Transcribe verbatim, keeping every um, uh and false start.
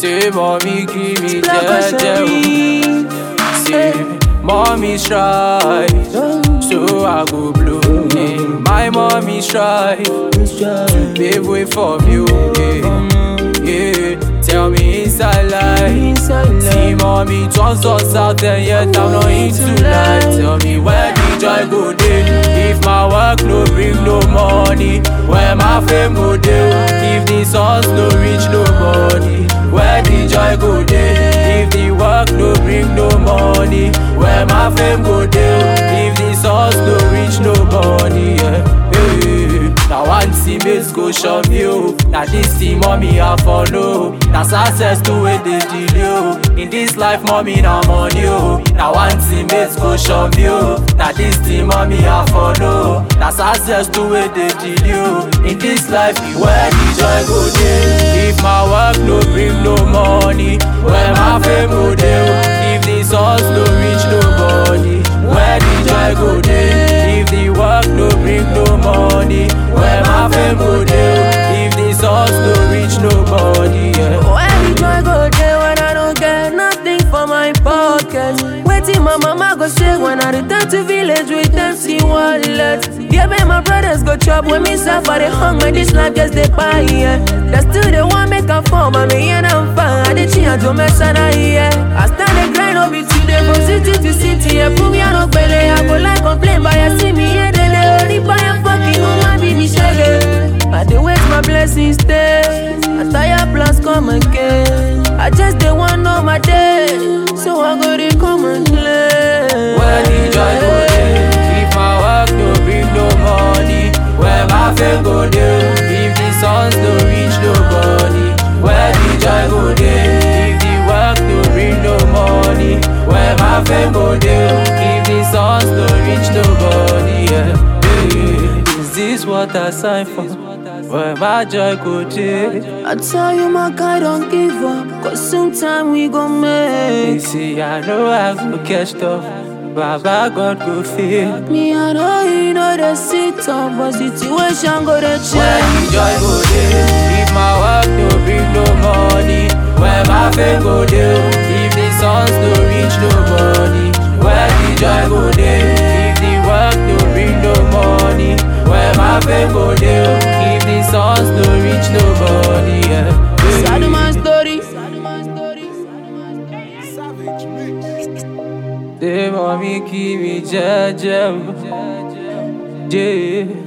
Say mommy give me jeje. Say mommy strive, so I go blow. Yeah. My mommy strive to pave way for me. Yeah. Yeah. Tell me inside life, see mommy turns us out and yet I'm not into life. Tell me where the joy go dey if my work no bring no money. Where my fame go dey if the source no reach nobody. Where the joy go dey if the work no bring no money. Where my fame go dey if the source no reach nobody. Yeah. Hey. Now one teammates go show me oh. Now this team mommy I follow. That's access to where they deal you. In this life mommy now money oh. Now one teammates go show me oh. Now this team mommy I follow. That's access to where they deal you. In this life where the joy go dey if my work no bring no money. Where my fame go dey if the source no reach nobody. Where the joy go dey if the work no bring no money. Where my fame go dey if the source no reach nobody. Yeah. Where the joy go dey when I don't get nothing for my pocket? Waiting my mama go say when I return to village with empty wallet. Yeah, man, my brothers go chop when me suffer the hunger. This life just they buy, yeah. That's still the one make a form. I mean, and I'm fine. I did change to mess and I, yeah. I stand the grind up it today from city to city. Yeah, put me on a belly. I go like complain, but I see me here. They only buy a fucking woman, be me shaggy. I do wait my blessings stay. I tire plans come again. I just they want know my day, so I go to come and play. Where the joy go dey if my work no bring no money. Where my fame go dey if the sons no reach nobody. Where the joy go dey if the work no bring no money. Where my fame go dey if the sons no reach nobody. Yeah. Yeah. Is this what I signed for? Where my joy go dey? I tell you my guy don't give up, cause sometime we gon' make. You see I know I go catch up, Baba God go feel. Me I know you know the sit up, but situation go to Where change. the joy go dey if my work no bring no money. Where my fame go dey if the sons no reach nobody. Where the joy go dey if the work no bring no money. Where my fame go dey if the sons no reach nobody. Yeah. Sad my story. Say mommy give me jeje. Yeah.